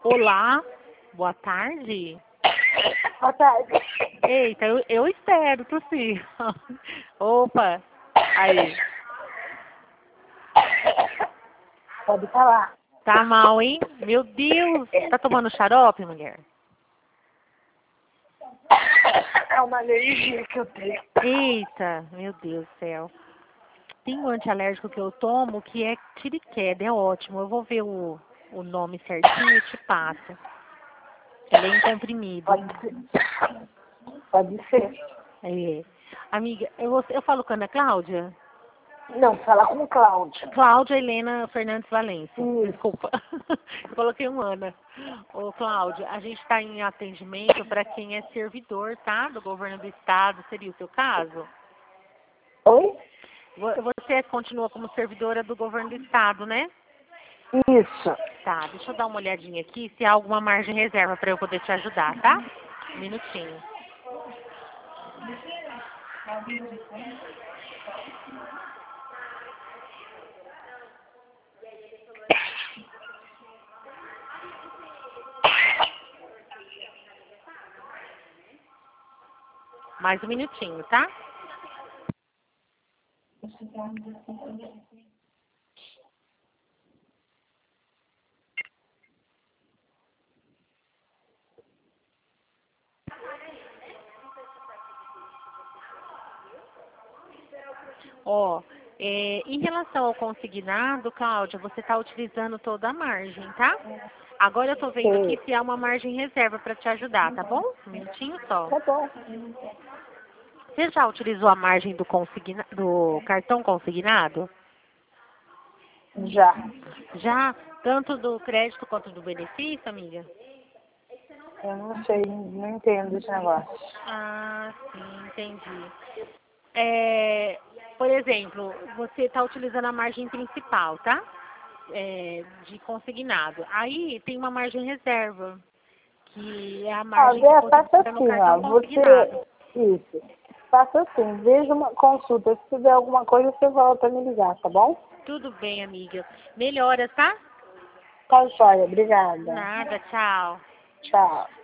Olá, boa tarde. Boa tarde. Eita, eu espero, tossir. Opa, aí. Pode falar. Tá mal, hein? Meu Deus, tá tomando xarope, mulher? É uma alergia que eu tenho. Eita, meu Deus do céu. Tem um antialérgico que eu tomo que é tiriqueda, é ótimo. Eu vou ver o nome certinho e te passo. Ele é em comprimido. Pode ser. Pode ser. É. Amiga, eu falo com a Ana Cláudia? Não, fala com Cláudia. Cláudia Helena Fernandes Valência. Isso. Desculpa. Eu coloquei um Ana. Ô, Cláudia, a gente está em atendimento para quem é servidor, tá? Do governo do estado. Seria o seu caso? Oi? Você continua como servidora do governo do estado, né? Isso. Tá, deixa eu dar uma olhadinha aqui se há alguma margem reserva para eu poder te ajudar, tá? Um minutinho. Mais um minutinho, tá? Ó, em relação ao consignado, Cláudia, você está utilizando toda a margem, tá? Agora eu tô vendo aqui se há uma margem reserva para te ajudar, tá bom? Um minutinho só. Tá bom. Você já utilizou a margem do cartão consignado? Já. Já? Tanto do crédito quanto do benefício, amiga? Eu não sei, não entendo esse negócio. Ah, sim, entendi. Por exemplo, você está utilizando a margem principal, tá? De consignado. Aí tem uma margem reserva, que é a margem que você Faça paga no assim, ó. cartão consignado. Isso. Faça assim, veja uma consulta. Se tiver alguma coisa, você volta a me ligar, tá bom? Tudo bem, amiga. Melhoras, tá? Tá joia, obrigada. Nada, tchau. Tchau.